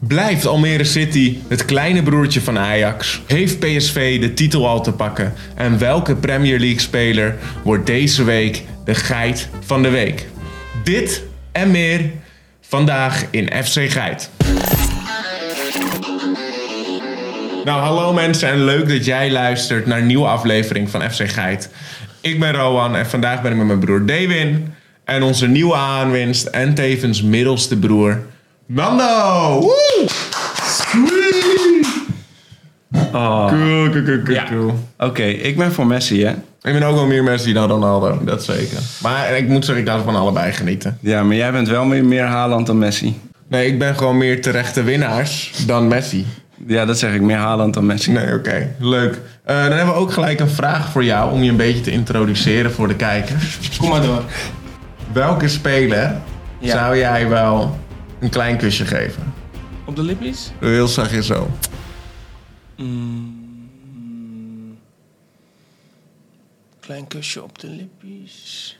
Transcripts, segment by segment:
Blijft Almere City het kleine broertje van Ajax? Heeft PSV de titel al te pakken? En welke Premier League speler wordt deze week de geit van de week? Dit en meer vandaag in FC Geit. Nou, hallo mensen en leuk dat jij luistert naar een nieuwe aflevering van FC Geit. Ik ben Rowan en vandaag ben ik met mijn broer Dewin en onze nieuwe aanwinst en tevens middelste broer Nando. Woe! Oh. Cool. Oké, ik ben voor Messi, hè? Ik ben ook wel meer Messi dan Ronaldo, dat zeker. Maar ik moet zeggen, ik laat van allebei genieten. Ja, maar jij bent wel meer Haaland dan Messi. Nee, ik ben gewoon meer terechte winnaars dan Messi. Ja, dat zeg ik, meer Haaland dan Messi. Nee, oké. Leuk. Dan hebben we ook gelijk een vraag voor jou om je een beetje te introduceren voor de kijkers. Kom maar door. Welke speler zou jij wel een klein kusje geven? Op de lippies? Heel zachtjes zo. Klein kusje op de lippies.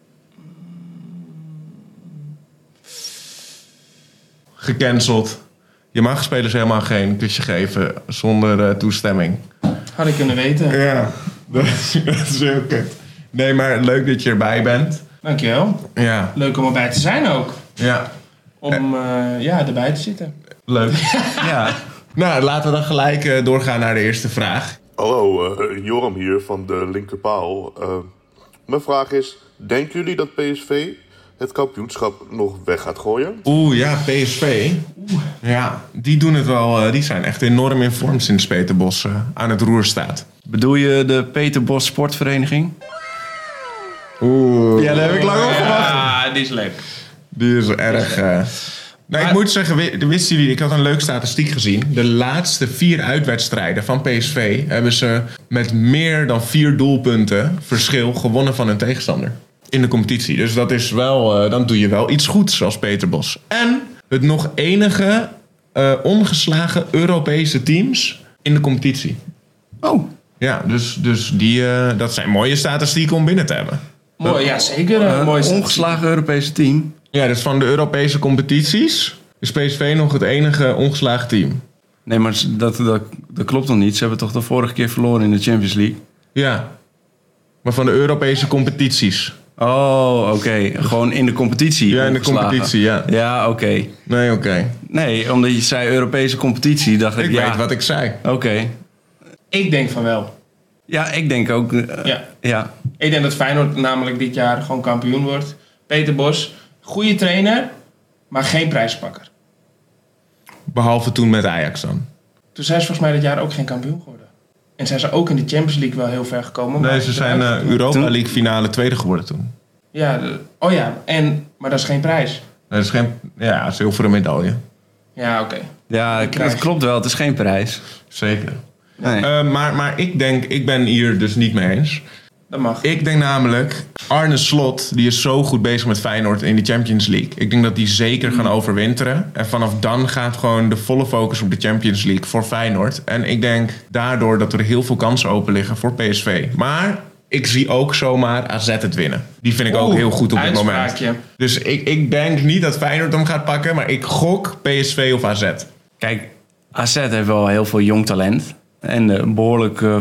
Gecanceld. Je mag spelers helemaal geen kusje geven zonder toestemming. Had ik kunnen weten. Ja, dat is heel kut. Nee, maar leuk dat je erbij bent. Dankjewel. Ja. Leuk om erbij te zijn ook. Ja, Om erbij te zitten. leuk. Ja. Nou, laten we dan gelijk doorgaan naar de eerste vraag. Hallo, Joram hier van de linkerpaal. Mijn vraag is, denken jullie dat PSV het kampioenschap nog weg gaat gooien? Oeh, ja, PSV. Ja, die doen het wel. Die zijn echt enorm in vorm sinds Peter Bos aan het roer staat. Bedoel je de Peter Bos Sportvereniging? Oeh. Ja, daar heb ik lang op gewacht. Ja, die is leuk. Die is erg... Nou, ik moet zeggen, wisten jullie, ik had een leuk statistiek gezien. De laatste 4 uitwedstrijden van PSV hebben ze met meer dan 4 doelpunten verschil gewonnen van hun tegenstander. In de competitie. Dus dat is wel, dan doe je wel iets goeds als Peter Bos. En het nog enige ongeslagen Europese teams in de competitie. Oh. Ja, dus dat zijn mooie statistieken om binnen te hebben. Mooi, ja, zeker. Een mooi ongeslagen Europese team. Ja, dus van de Europese competities is PSV nog het enige ongeslagen team. Nee, maar dat klopt nog niet. Ze hebben toch de vorige keer verloren in de Champions League? Ja, maar van de Europese competities. Oh, oké. Gewoon in de competitie. Ja, in de ongeslagen. competitie, ja. Ja, oké. Nee, oké. Nee, omdat je zei Europese competitie, dacht ik, Ik weet wat ik zei. Oké. Ik denk van wel. Ja, ik denk ook... ja. Ik denk dat Feyenoord namelijk dit jaar gewoon kampioen wordt. Peter Bos, goede trainer, maar geen prijspakker. Behalve toen met Ajax dan. Toen zijn ze volgens mij dit jaar ook geen kampioen geworden. En zijn ze ook in de Champions League wel heel ver gekomen. Nee, maar ze zijn Europa League finale tweede geworden toen. Ja, maar dat is geen prijs. Dat is geen... Ja, zilveren medaille. Ja, oké. Ja, het klopt wel. Het is geen prijs. Zeker. Nee. Maar ik ben hier dus niet mee eens. Dat mag. Ik denk namelijk, Arne Slot, die is zo goed bezig met Feyenoord in de Champions League. Ik denk dat die zeker gaan overwinteren. En vanaf dan gaat gewoon de volle focus op de Champions League voor Feyenoord. En ik denk daardoor dat er heel veel kansen open liggen voor PSV. Maar ik zie ook zomaar AZ het winnen. Die vind ik ook heel goed op dit moment. Uitspraakje. Dus ik denk niet dat Feyenoord hem gaat pakken, maar ik gok PSV of AZ. Kijk, AZ heeft wel heel veel jong talent. En een behoorlijke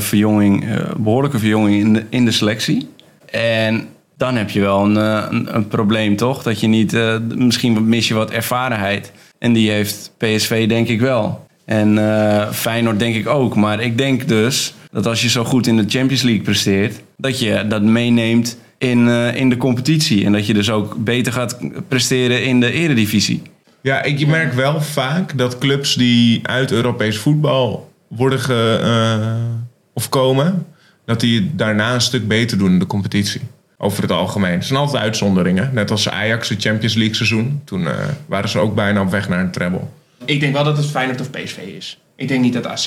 verjonging in de selectie. En dan heb je wel een probleem, toch? Dat je niet... misschien mis je wat ervarenheid. En die heeft PSV denk ik wel. En Feyenoord denk ik ook. Maar ik denk dus dat als je zo goed in de Champions League presteert... dat je dat meeneemt in de competitie. En dat je dus ook beter gaat presteren in de eredivisie. Ja, ik merk wel vaak dat clubs die uit Europees voetbal worden komen, dat die het daarna een stuk beter doen in de competitie. Over het algemeen. Er zijn altijd uitzonderingen. Net als Ajax, het Champions League seizoen. Toen waren ze ook bijna op weg naar een treble. Ik denk wel dat het Feyenoord of PSV is. Ik denk niet dat AZ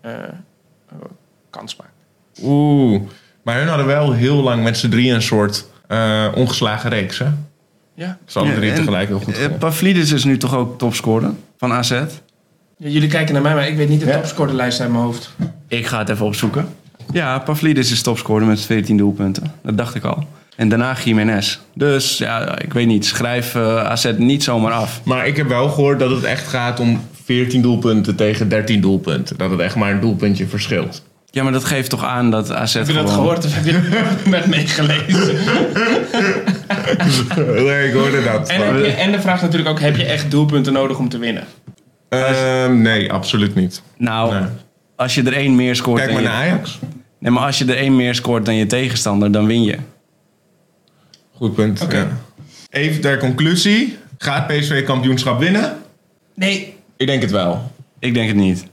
kans maakt. Oeh, maar hun hadden wel heel lang met z'n drieën een soort ongeslagen reeks, hè? Ja. Ze alle drie tegelijk heel goed gewonnen. Pavlidis is nu toch ook topscorer van AZ? Ja, jullie kijken naar mij, maar ik weet niet de topscorerlijst uit mijn hoofd. Ik ga het even opzoeken. Ja, Pavlidis is topscorer met 14 doelpunten. Dat dacht ik al. En daarna Jiménez. Dus ja, ik weet niet. Schrijf AZ niet zomaar af. Maar ik heb wel gehoord dat het echt gaat om 14 doelpunten tegen 13 doelpunten. Dat het echt maar een doelpuntje verschilt. Ja, maar dat geeft toch aan dat AZ Heb je gewoon... dat gehoord of heb je er met meegelezen? Nee, ik hoorde dat. En de vraag is natuurlijk ook, heb je echt doelpunten nodig om te winnen? Nee, absoluut niet. Nou, Nee. als je er 1 meer scoort... Kijk maar naar Ajax. Nee, maar als je er 1 meer scoort dan je tegenstander, dan win je. Goed punt. Oké. Ja. Even ter conclusie. Gaat PSV kampioenschap winnen? Nee. Ik denk het wel. Ik denk het niet.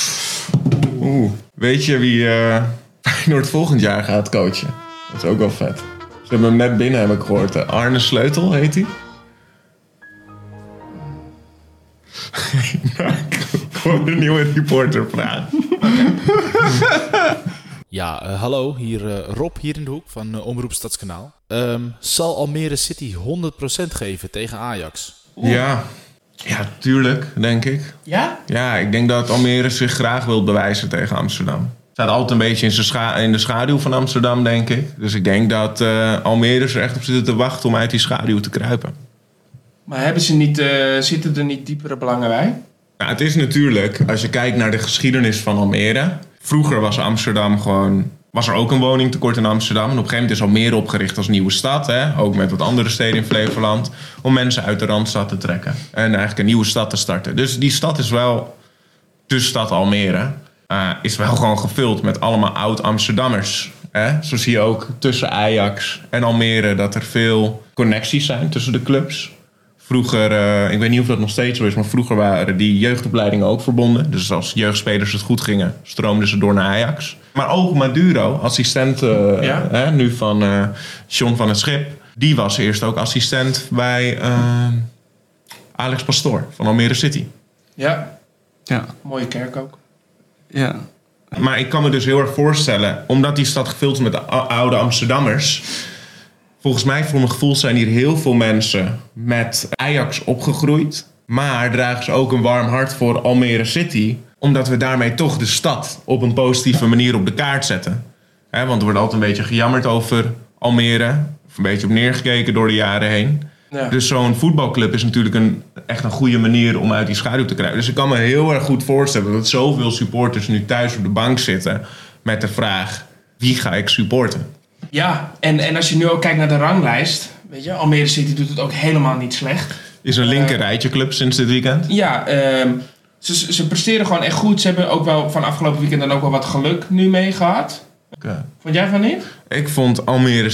Weet je wie Feyenoord volgend jaar gaat coachen? Dat is ook wel vet. Ze hebben hem net binnen, heb ik gehoord. Arne Sleutel heet hij. Ik hoor een nieuwe reporter praten. Ja, hallo, hier Rob hier in de hoek van Omroep Stadskanaal. Zal Almere City 100% geven tegen Ajax? Ja, tuurlijk, denk ik. Ja? Ja, ik denk dat Almere zich graag wil bewijzen tegen Amsterdam. Staat altijd een beetje in de schaduw van Amsterdam, denk ik. Dus ik denk dat Almere er echt op zitten te wachten om uit die schaduw te kruipen. Maar zitten er niet diepere belangen bij? Nou, het is natuurlijk, als je kijkt naar de geschiedenis van Almere. Vroeger was er ook een woningtekort in Amsterdam. En op een gegeven moment is Almere opgericht als nieuwe stad. Hè? Ook met wat andere steden in Flevoland. Om mensen uit de Randstad te trekken. En eigenlijk een nieuwe stad te starten. Dus die stad is wel, de stad Almere, is wel gewoon gevuld met allemaal oud-Amsterdammers. Zo zie je ook tussen Ajax en Almere dat er veel connecties zijn tussen de clubs. Vroeger, ik weet niet of dat nog steeds zo is, maar vroeger waren die jeugdopleidingen ook verbonden. Dus als jeugdspelers het goed gingen, stroomden ze door naar Ajax. Maar ook Maduro, assistent nu van John van het Schip, die was eerst ook assistent bij Alex Pastoor van Almere City. Ja. Ja. Mooie kerk ook. Ja. Maar ik kan me dus heel erg voorstellen, omdat die stad gevuld is met oude Amsterdammers. Volgens mij, voor mijn gevoel, zijn hier heel veel mensen met Ajax opgegroeid. Maar dragen ze ook een warm hart voor Almere City. Omdat we daarmee toch de stad op een positieve manier op de kaart zetten. Want er wordt altijd een beetje gejammerd over Almere. Of een beetje op neergekeken door de jaren heen. Ja. Dus zo'n voetbalclub is natuurlijk echt een goede manier om uit die schaduw te krijgen. Dus ik kan me heel erg goed voorstellen dat zoveel supporters nu thuis op de bank zitten met de vraag: wie ga ik supporten? Ja, en als je nu ook kijkt naar de ranglijst, weet je, Almere City doet het ook helemaal niet slecht. Is een linker rijtje club sinds dit weekend? Ja, ze presteren gewoon echt goed. Ze hebben ook wel van afgelopen weekend dan ook wel wat geluk nu mee gehad. Okay. Vond jij van niet? Ik vond Almere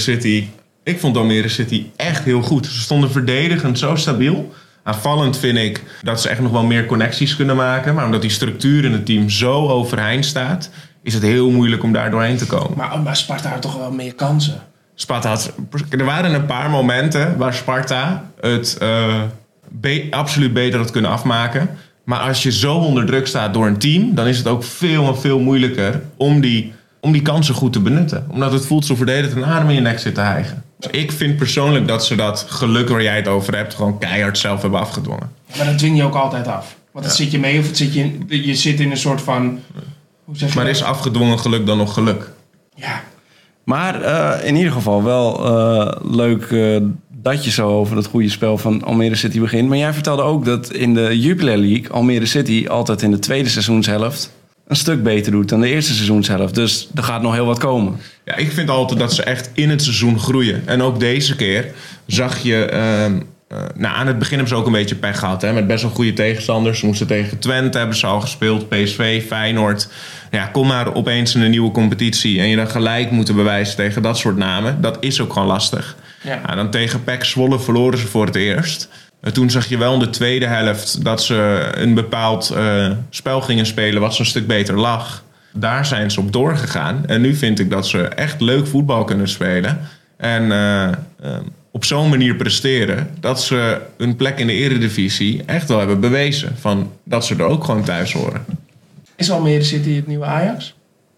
City echt heel goed. Ze stonden verdedigend zo stabiel. Aanvallend vind ik dat ze echt nog wel meer connecties kunnen maken. Maar omdat die structuur in het team zo overeind staat, is het heel moeilijk om daar doorheen te komen. Maar Sparta had toch wel meer kansen? Er waren een paar momenten waar Sparta het absoluut beter had kunnen afmaken. Maar als je zo onder druk staat door een team, dan is het ook veel en veel moeilijker om die kansen goed te benutten. Omdat het voelt zo verdedigd een adem in je nek zit te hijgen. Dus ik vind persoonlijk dat ze dat geluk waar jij het over hebt gewoon keihard zelf hebben afgedwongen. Maar dat dwing je ook altijd af. Want dan zit je mee of je zit in een soort van... Hoe zeg je maar dat? is afgedwongen geluk dan nog geluk? Ja. Maar in ieder geval wel leuk dat je zo over het goede spel van Almere City begint. Maar jij vertelde ook dat in de Jupiler League Almere City altijd in de tweede seizoenshelft een stuk beter doet dan de eerste seizoenshelft. Dus er gaat nog heel wat komen. Ja, ik vind altijd dat ze echt in het seizoen groeien. En ook deze keer zag je... aan het begin hebben ze ook een beetje pech gehad. Met best wel goede tegenstanders. Ze moesten tegen Twente, hebben ze al gespeeld. PSV, Feyenoord. Ja, kom maar opeens in een nieuwe competitie. En je dan gelijk moeten bewijzen tegen dat soort namen. Dat is ook gewoon lastig. Ja, dan tegen PEC Zwolle verloren ze voor het eerst. Toen zag je wel in de tweede helft dat ze een bepaald spel gingen spelen wat ze een stuk beter lag. Daar zijn ze op doorgegaan. En nu vind ik dat ze echt leuk voetbal kunnen spelen. En op zo'n manier presteren dat ze hun plek in de Eredivisie echt wel hebben bewezen. Van dat ze er ook gewoon thuis horen. Is Almere City het nieuwe Ajax?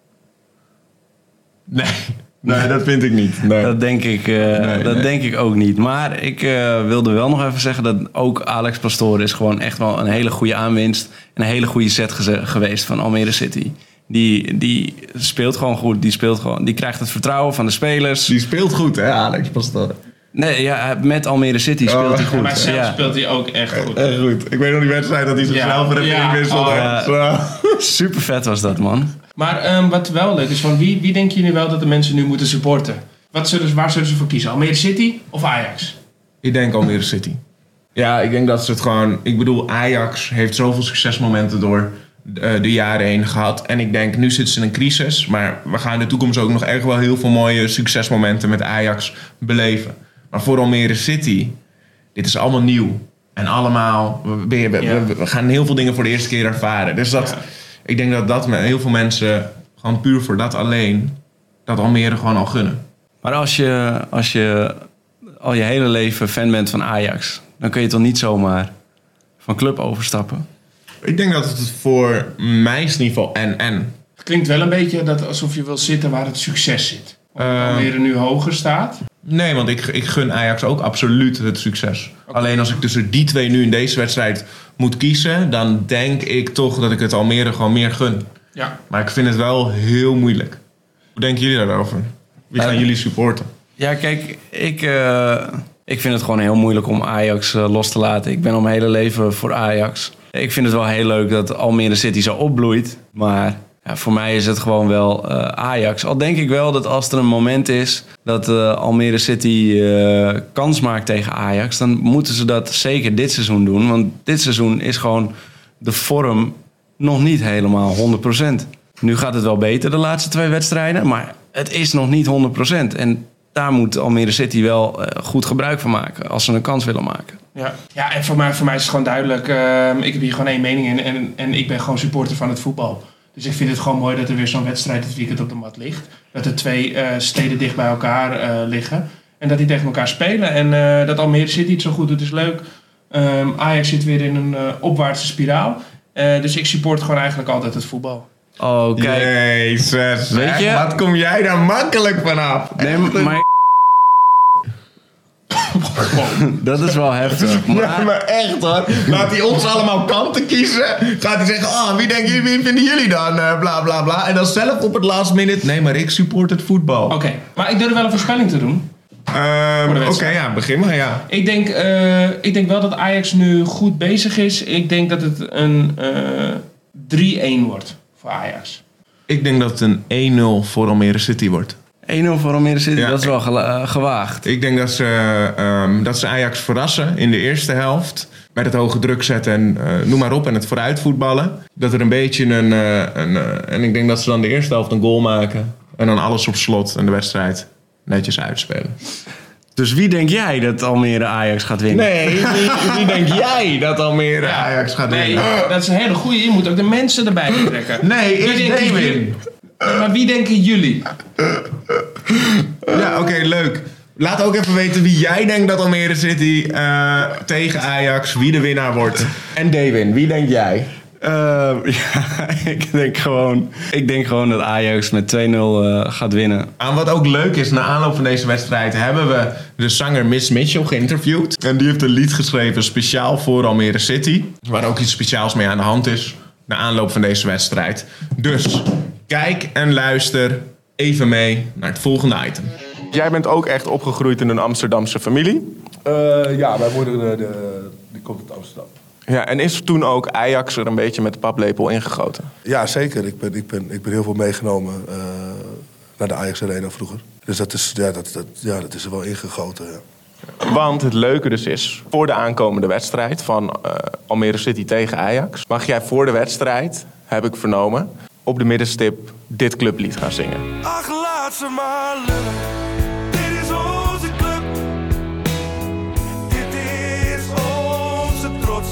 Nee, dat vind ik niet. Nee. Dat denk ik ook niet. Maar ik wilde wel nog even zeggen dat ook Alex Pastoor is gewoon echt wel een hele goede aanwinst. Een hele goede set geweest van Almere City. Die speelt gewoon goed. Die krijgt het vertrouwen van de spelers. Die speelt goed, hè, Alex Pastoor? Nee, ja, met Almere City speelt hij goed. Maar zelf Ja. speelt hij ook echt goed. Echt goed. Ik weet nog die wedstrijd dat hij zichzelf er even inwisselde. Super vet was dat, man. Maar wat wel leuk is, van wie denken jullie wel dat de mensen nu moeten supporten? Waar zullen ze voor kiezen? Almere City of Ajax? Ik denk Almere City. Ja, ik denk dat ze het gewoon... Ik bedoel, Ajax heeft zoveel succesmomenten door de jaren heen gehad. En ik denk, nu zitten ze in een crisis. Maar we gaan in de toekomst ook nog echt wel heel veel mooie succesmomenten met Ajax beleven. Maar voor Almere City, dit is allemaal nieuw. En allemaal, we gaan heel veel dingen voor de eerste keer ervaren. Dus ik denk dat met heel veel mensen, gewoon puur voor dat alleen, dat Almere gewoon al gunnen. Maar als je al je hele leven fan bent van Ajax, dan kun je toch niet zomaar van club overstappen? Ik denk dat het voor mij is in ieder geval en. Het klinkt wel een beetje alsof je wil zitten waar het succes zit. Omdat Almere nu hoger staat. Nee, want ik gun Ajax ook absoluut het succes. Okay. Alleen als ik tussen die twee nu in deze wedstrijd moet kiezen, dan denk ik toch dat ik het Almere gewoon meer gun. Ja. Maar ik vind het wel heel moeilijk. Hoe denken jullie daarover? Wie gaan jullie supporten? Ja, kijk, ik vind het gewoon heel moeilijk om Ajax los te laten. Ik ben al mijn hele leven voor Ajax. Ik vind het wel heel leuk dat Almere City zo opbloeit. Maar ja, voor mij is het gewoon wel Ajax. Al denk ik wel dat als er een moment is dat Almere City kans maakt tegen Ajax, dan moeten ze dat zeker dit seizoen doen. Want dit seizoen is gewoon de vorm nog niet helemaal 100%. Nu gaat het wel beter de laatste 2 wedstrijden, maar het is nog niet 100%. En daar moet Almere City wel goed gebruik van maken als ze een kans willen maken. Ja, en voor mij is het gewoon duidelijk. Ik heb hier gewoon 1 mening in en ik ben gewoon supporter van het voetbal. Dus ik vind het gewoon mooi dat er weer zo'n wedstrijd dit weekend op de mat ligt. Dat er 2 steden dicht bij elkaar liggen. En dat die tegen elkaar spelen. En dat Almere City het zo goed doet is leuk. Ajax zit weer in een opwaartse spiraal. Dus ik support gewoon eigenlijk altijd het voetbal. Oh, kijk. Jezus, weet je? Wat kom jij daar makkelijk vanaf? Nee, maar... Dat is wel heftig. Maar echt hoor. Laat hij ons allemaal kanten kiezen. Gaat hij zeggen, wie vinden jullie dan? Bla bla bla. En dan zelf op het last minute. Nee, maar ik support het voetbal. Oké, maar ik durf wel een voorspelling te doen. Oké, begin maar, ja. Ik denk wel dat Ajax nu goed bezig is. Ik denk dat het een 3-1 wordt voor Ajax. Ik denk dat het een 1-0 voor Almere City wordt. 1-0 voor Almere City, ja, dat is wel gewaagd. Ik denk dat ze Ajax verrassen in de eerste helft. Met het hoge druk zetten en noem maar op. En het vooruit voetballen. Dat er een beetje en ik denk dat ze dan de eerste helft een goal maken. En dan alles op slot en de wedstrijd netjes uitspelen. Dus wie denk jij dat Almere Ajax gaat winnen? Nee, wie denk jij dat Almere Ajax gaat winnen? Nee, dat is een hele goeie. Je moet ook de mensen erbij betrekken. Nee, is David. Maar wie denken jullie? Ja, oké, leuk. Laat ook even weten wie jij denkt dat Almere City tegen Ajax, wie de winnaar wordt. En Dewin, wie denk jij? Ik denk gewoon dat Ajax met 2-0 gaat winnen. En wat ook leuk is, na aanloop van deze wedstrijd hebben we de zanger Miss Mitchell geïnterviewd. En die heeft een lied geschreven speciaal voor Almere City. Waar ook iets speciaals mee aan de hand is. Na aanloop van deze wedstrijd. Dus kijk en luister even mee naar het volgende item. Jij bent ook echt opgegroeid in een Amsterdamse familie? Ja, mijn moeder die komt uit Amsterdam. Ja, en is toen ook Ajax er een beetje met de paplepel ingegoten? Ja, zeker. Ik ben heel veel meegenomen naar de Ajax Arena vroeger. Dus dat is er wel ingegoten, ja. Want het leuke dus is, voor de aankomende wedstrijd van Almere City tegen Ajax, mag jij voor de wedstrijd, heb ik vernomen, op de middenstip dit clublied gaan zingen. Ach, laat ze maar lullen. Dit is onze club. Dit is onze trots.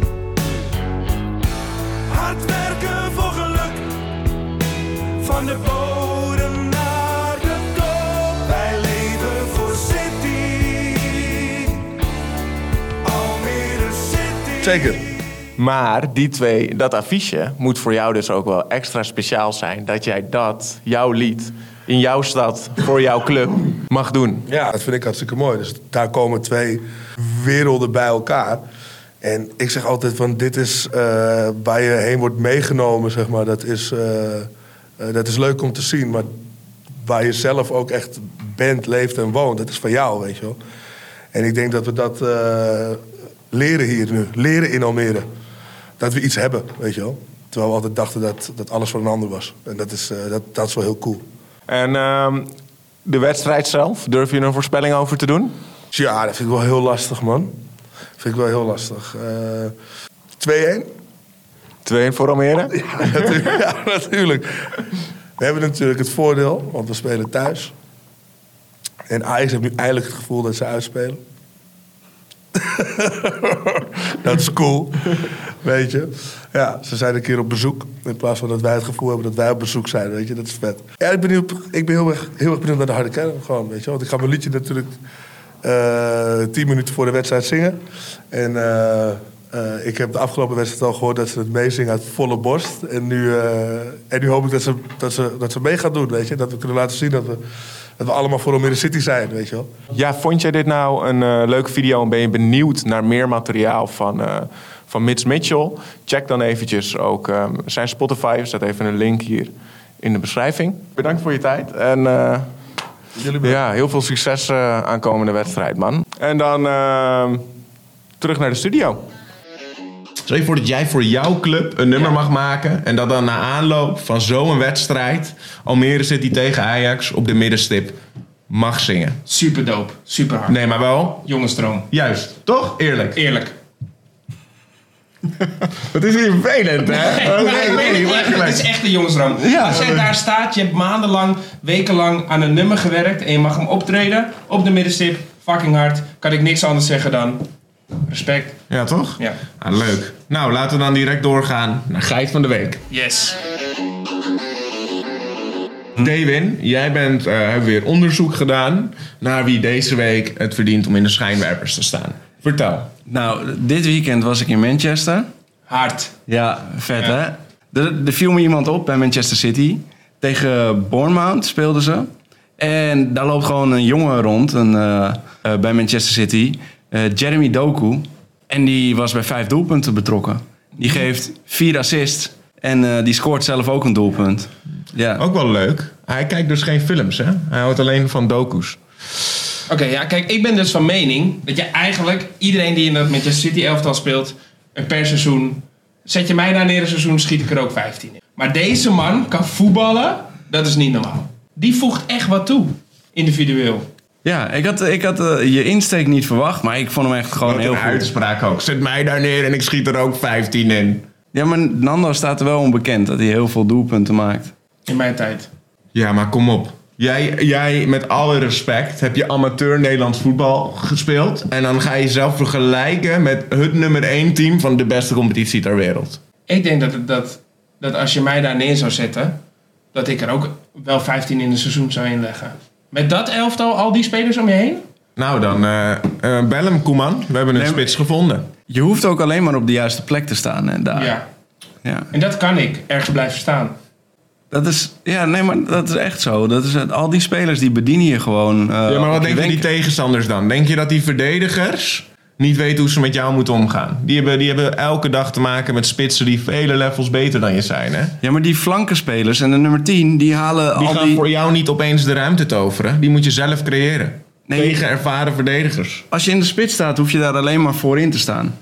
Hard werken voor geluk. Van de bodem naar de top. Wij leven voor City. Almere City. Zeker. Maar dat affiche moet voor jou dus ook wel extra speciaal zijn. Dat jij jouw lied, in jouw stad, voor jouw club, mag doen. Ja, dat vind ik hartstikke mooi. Dus daar komen 2 werelden bij elkaar. En ik zeg altijd van, dit is waar je heen wordt meegenomen, zeg maar. Dat is leuk om te zien, maar waar je zelf ook echt bent, leeft en woont. Dat is van jou, weet je wel. En ik denk dat we dat leren hier nu. Leren in Almere. Dat we iets hebben, weet je wel. Terwijl we altijd dachten dat alles van een ander was. En dat is wel heel cool. En de wedstrijd zelf, durf je een voorspelling over te doen? Ja, dat vind ik wel heel lastig, man. Vind ik wel heel lastig. 2-1? 2-1 voor Almere? Ja, natuurlijk. We hebben natuurlijk het voordeel, want we spelen thuis. En Ajax heeft nu eindelijk het gevoel dat ze uitspelen. Dat is cool, weet je. Ja, ze zijn een keer op bezoek. In plaats van dat wij het gevoel hebben dat wij op bezoek zijn, weet je. Dat is vet. Ja, ik ben heel erg benieuwd naar de harde kern, gewoon, weet je. Want ik ga mijn liedje natuurlijk 10 minuten voor de wedstrijd zingen. En ik heb de afgelopen wedstrijd al gehoord dat ze het meezingen uit volle borst. En nu hoop ik dat ze mee gaan doen, weet je. Dat we kunnen laten zien dat we allemaal voor Almere City zijn, weet je wel. Ja, vond jij dit nou een leuke video en ben je benieuwd naar meer materiaal van Mitch Mitchell? Check dan eventjes ook zijn Spotify. Er staat even een link hier in de beschrijving. Bedankt voor je tijd en heel veel succes aankomende wedstrijd, man. En dan terug naar de studio. Stel je voor dat jij voor jouw club een nummer mag maken en dat dan na aanloop van zo'n wedstrijd Almere City tegen Ajax op de middenstip mag zingen. Super dope, super hard. Nee, maar wel? Jongensdroom. Juist, toch? Eerlijk. Eerlijk. Wat is hier vervelend, hè? Het is echt een jongensdroom. Ja. Als jij daar staat, je hebt maandenlang, wekenlang aan een nummer gewerkt en je mag hem optreden op de middenstip, fucking hard, kan ik niks anders zeggen dan respect. Ja, toch? Ja. Ah, leuk. Nou, laten we dan direct doorgaan naar Geit van de Week. Yes. Dewin, jij hebt weer onderzoek gedaan naar wie deze week het verdient om in de schijnwerpers te staan. Vertel. Nou, dit weekend was ik in Manchester. Hard. Ja, vet hè? Er viel me iemand op bij Manchester City. Tegen Bournemouth speelden ze. En daar loopt gewoon een jongen rond bij Manchester City. Jeremy Doku. En die was bij 5 doelpunten betrokken. Die geeft 4 assists. En die scoort zelf ook een doelpunt. Ja. Ook wel leuk. Hij kijkt dus geen films, hè? Hij houdt alleen van docu's. Oké, ja, kijk, ik ben dus van mening dat je eigenlijk iedereen die in dat Manchester City elftal speelt, per seizoen, zet je mij daar neer een seizoen, schiet ik er ook 15 in. Maar deze man kan voetballen, dat is niet normaal. Die voegt echt wat toe, individueel. Ja, ik had je insteek niet verwacht, maar ik vond hem echt gewoon Wat heel een goed. uitspraak ook. Zet mij daar neer en ik schiet er ook 15 in. Ja, maar Nando staat er wel onbekend dat hij heel veel doelpunten maakt. In mijn tijd. Ja, maar kom op. Jij, met alle respect, heb je amateur Nederlands voetbal gespeeld. En dan ga je jezelf vergelijken met het nummer 1 team van de beste competitie ter wereld. Ik denk dat als je mij daar neer zou zetten, dat ik er ook wel 15 in een seizoen zou inleggen. Met dat elftal, al die spelers om je heen? Nou, dan bel hem, Koeman. We hebben een spits gevonden. Je hoeft ook alleen maar op de juiste plek te staan. En daar. Ja. Ja. En dat kan ik, ergens blijven staan. Dat is, maar dat is echt zo. Al die spelers die bedienen je gewoon. Ja, maar wat denken die tegenstanders dan? Denk je dat die verdedigers niet weten hoe ze met jou moeten omgaan? Die hebben elke dag te maken met spitsen die vele levels beter dan je zijn, hè? Ja, maar die flankenspelers en de nummer 10, die halen Die al gaan die... voor jou niet opeens de ruimte toveren. Die moet je zelf creëren. Nee. Tegen ervaren verdedigers. Als je in de spits staat, hoef je daar alleen maar voor in te staan.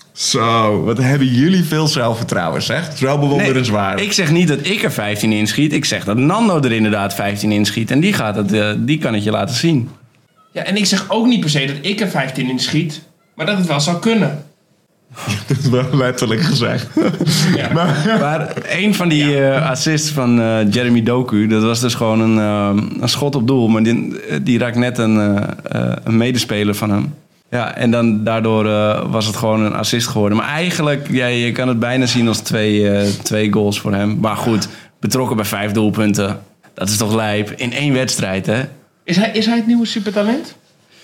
Zo, wat hebben jullie veel zelfvertrouwen, zeg. Het is wel bewonderenswaardig. Ik zeg niet dat ik er 15 inschiet. Ik zeg dat Nando er inderdaad 15 inschiet. En die kan het je laten zien. Ja, en ik zeg ook niet per se dat ik er 15 in schiet, maar dat het wel zou kunnen. Dat is wel letterlijk gezegd. Ja. Maar een van die assists van Jeremy Doku, dat was dus gewoon een schot op doel. Maar die raakt net een medespeler van hem. Ja, en dan daardoor was het gewoon een assist geworden. Maar eigenlijk, je kan het bijna zien als twee goals voor hem. Maar goed, betrokken bij 5 doelpunten. Dat is toch lijp. In 1 wedstrijd, hè? Is hij het nieuwe supertalent?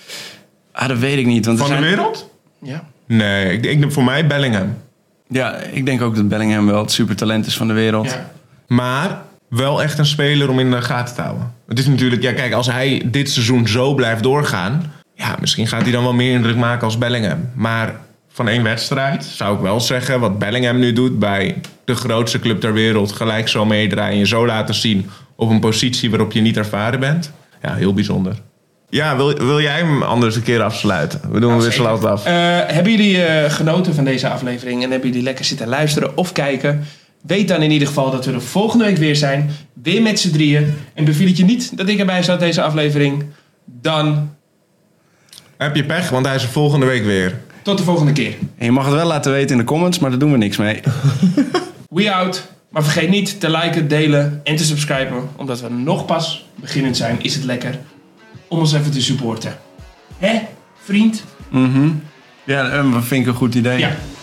Ah, dat weet ik niet. Want Van de wereld? Ja. Nee, ik voor mij Bellingham. Ja, ik denk ook dat Bellingham wel het supertalent is van de wereld. Ja. Maar wel echt een speler om in de gaten te houden. Het is natuurlijk, ja kijk, als hij dit seizoen zo blijft doorgaan, ja, misschien gaat hij dan wel meer indruk maken als Bellingham. Maar van 1 wedstrijd zou ik wel zeggen, wat Bellingham nu doet bij de grootste club ter wereld, gelijk zo meedraaien en je zo laten zien op een positie waarop je niet ervaren bent. Ja, heel bijzonder. Ja, wil jij hem anders een keer afsluiten? We doen hem wisselend af. Hebben jullie genoten van deze aflevering en hebben jullie lekker zitten luisteren of kijken? Weet dan in ieder geval dat we er volgende week weer zijn. Weer met z'n drieën. En beviel het je niet dat ik erbij zat deze aflevering? Dan heb je pech, want hij is er volgende week weer. Tot de volgende keer. En je mag het wel laten weten in de comments, maar daar doen we niks mee. We out. Maar vergeet niet te liken, delen en te subscriben. Omdat we nog pas beginnend zijn, is het lekker om ons even te supporten. Hè, vriend? Ja, dat vind ik een goed idee. Ja.